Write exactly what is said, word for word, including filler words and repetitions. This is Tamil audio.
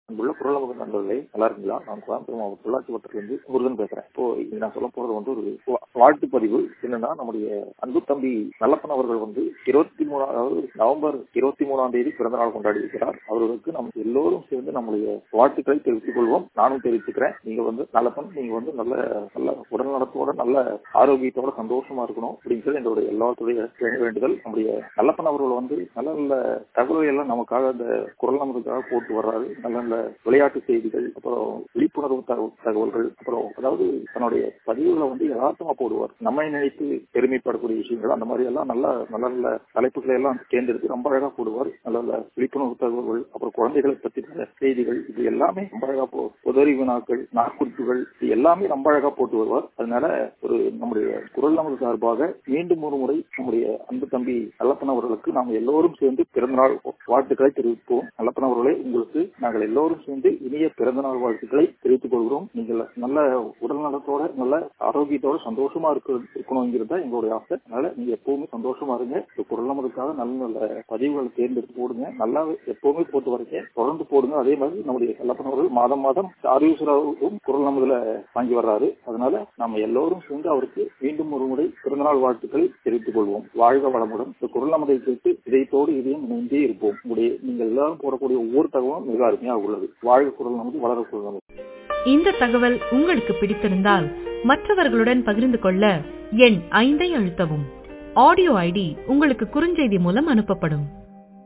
அங்குள்ள குரல் நமது நண்பர்களே, நல்லா இருக்கீங்களா? நான் கோயம்புத்தூர் மாவட்டம் பொள்ளாச்சி வட்டத்திலிருந்து முருகன் பேசுறேன். இப்போ இங்க நான் சொல்ல போறது வந்து ஒரு வா- வாழ்த்து பதிவு. என்னன்னா, நம்முடைய அன்பு தம்பி நல்லப்பன் அவர்கள் வந்து இருபத்தி மூணாவது நவம்பர் இருபத்தி மூணாம் தேதி பிறந்த நாள் கொண்டாடி இருக்கிறார். அவர்களுக்கு நம்ம எல்லோரும் சேர்ந்து நம்முடைய வாழ்த்துக்களை தெரிவித்துக் கொள்வோம். நானும் தெரிவிச்சுக்கிறேன். நீங்க வந்து நல்லப்பன், நீங்க வந்து நல்ல நல்ல உடல் நலத்தோட நல்ல ஆரோக்கியத்தோட சந்தோஷமா இருக்கணும் அப்படின்னு சொல்லி என்னுடைய எல்லாத்துடைய வேண்டுதல். நம்முடைய நல்லப்பன் அவர்கள் வந்து நல்ல நல்ல தகவல்கள் எல்லாம் நமக்காக அந்த குரல் நமதுக்காக போட்டு வர்றாரு. நல்ல நல்ல விளையாட்டு செய்திகள், அப்புறம் விழிப்புணர்வு தகவ- தகவல்கள், அப்புறம் அதாவது தன்னுடைய பதிவுகளை வந்து யதார்த்தமா போடுவார். நம்மை நினைத்து பெருமைப்படக்கூடிய விஷயங்கள், அந்த மாதிரி எல்லாம் நல்ல நல்ல நல்ல தலைப்புகளை எல்லாம் தேர்ந்தெடுத்து ரொம்ப அழகா போடுவார். நல்ல நல்ல விழிப்புணர்வு தகவல்கள், அப்புறம் குழந்தைகளை பற்றி செய்திகள், இது எல்லாமே ரொம்ப அழகா போ பொதறிவு நாட்கள், நாட்குறிப்புகள், இது எல்லாமே ரொம்ப அழகா போட்டு வருவார். அதனால ஒரு நம்முடைய குரல் நமது சார்பாக மீண்டும் ஒரு முறை நம்முடைய அன்பு தம்பி நல்லப்பன் அவர்களுக்கு நாம் எல்லோரும் சேர்ந்து பிறந்தநாள் வாழ்த்துக்களை தெரிவிப்போம். நல்லப்பன் அவர்களே, உங்களுக்கு நாங்கள் எல்லோரும் சேர்ந்து இனிய பிறந்தநாள் வாழ்த்துக்களை தெரிவித்துக் கொள்கிறோம். நீங்கள் நல்ல உடல் நலத்தோட நல்ல ஆரோக்கியத்தோட சந்தோஷமா இருக்க இருக்கணுங்கிறது தான் எங்களுடைய ஆசை. அதனால நீங்க எப்பவுமே சந்தோஷமா இருங்க. இந்த குரல் நமதுக்காக நல்ல நல்ல பதிவுகளை தேர்ந்தெடுத்து போடுங்க. நல்லா எப்பவுமே போட்டு வரீங்க, தொடர்ந்து போடுங்க. அதே மாதிரி நம்முடைய நல்லப்பன் அவர்கள் மாதம் மாதம் ஆரியூசராவும் குரல் நமதுல வாங்கி வர்றாரு. அதனால நம்ம எல்லோரும் சேர்ந்து அவருக்கு மீண்டும் ஒரு முறை பிறந்தநாள் வாழ்த்துக்களை தெரிவித்துக் கொள்வோம். வாழ்க வளமுடன். இந்த குரல் நமதை குறித்து இதயத்தோடு இதையும் இணைந்தே இருப்போம். உங்களுடைய நீங்கள் எல்லாரும் போடக்கூடிய ஒவ்வொரு தகவலும் மிக அருமையாக உள்ளது. வாழ்க குரல் நமது, வளர குரல் நமது. இந்த தகவல் உங்களுக்கு பிடித்திருந்தால் மற்றவர்களுடன் பகிர்ந்து கொள்ள எண் ஐந்தை அழுத்தவும். ஆடியோ ஐடி உங்களுக்கு குறுஞ்செய்தி மூலம் அனுப்பப்படும்.